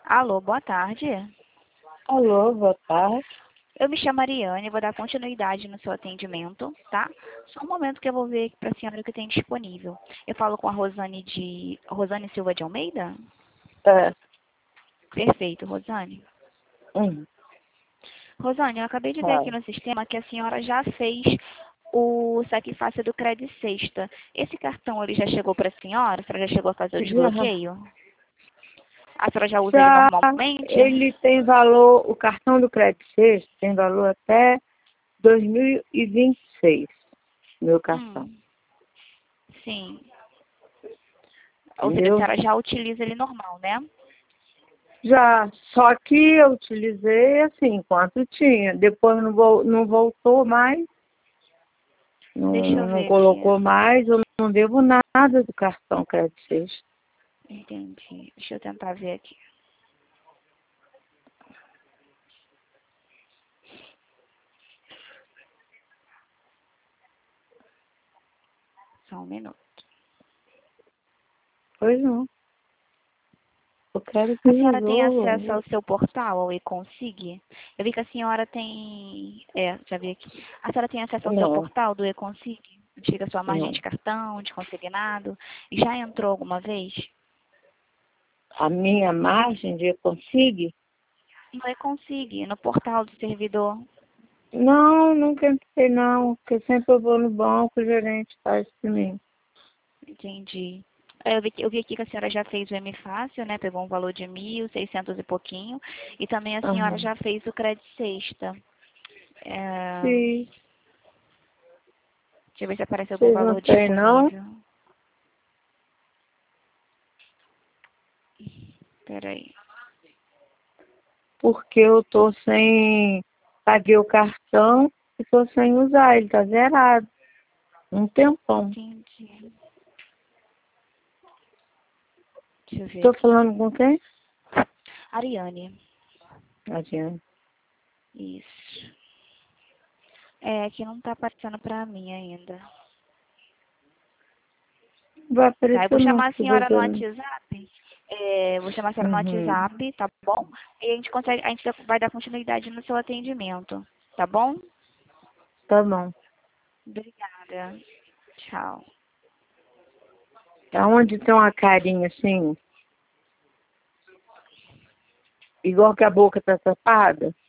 Alô, boa tarde. Alô, boa tarde. Eu me chamo Ariane, vou dar continuidade no seu atendimento, tá? Só um momento que eu vou ver aqui para a senhora o que tem disponível. Eu falo com a Rosane Silva de Almeida? É. Perfeito, Rosane. Hum, Rosane, eu acabei de ver aqui fala. no sistema que a senhora já fez o saque fácil do Credit Sexta. Esse cartão ele já chegou para a senhora? A senhora já chegou a fazer o Já, desbloqueio? A senhora já usa ele já normalmente? ele tem valor, o cartão do Crédito Sexto tem valor até 2026, meu cartão. Hum, sim. Ou seja, a Entendeu? senhora já utiliza ele normal, né? Já, só que eu utilizei assim, enquanto tinha. Depois não voltou mais, Deixa eu não ver aqui. colocou mais, eu não devo nada do cartão Crédito Sexto. Entendi. Deixa eu tentar ver aqui. Só um minuto. Pois não. Eu quero que A senhora tem acesso resolva. ao seu portal, ao eConsig? Eu vi que a senhora tem... já vi aqui. A senhora tem acesso ao seu Não, portal do eConsig? Onde fica a sua margem de não. cartão, de consignado? Já entrou alguma vez? A minha margem de consigo? No eConsig, no portal do servidor. Não, nunca entrei não, porque sempre eu vou no banco, o gerente faz para mim. Entendi. Eu vi aqui que a senhora já fez o M Fácil, né? Pegou um valor de 1.600 e pouquinho. E também a senhora Aham. já fez o Credit Sexta. É, Sim, deixa eu ver se aparece algum vocês não valor têm não, disponível. Peraí. porque eu tô sem, paguei o cartão e tô sem usar, ele tá zerado. Um tempão. Entendi. Deixa eu ver Tô aqui. falando com quem? Ariane. Adiante. Isso. É, aqui não tá aparecendo pra mim ainda. Vai Tá, eu aparecer vou não, chamar a se senhora no você não. WhatsApp. Vou chamar a senhora no Uhum. WhatsApp, tá bom? E a gente vai dar continuidade no seu atendimento, tá bom? Tá bom. Obrigada. Tchau. Aonde tem uma carinha assim, igual que a boca tá tapada?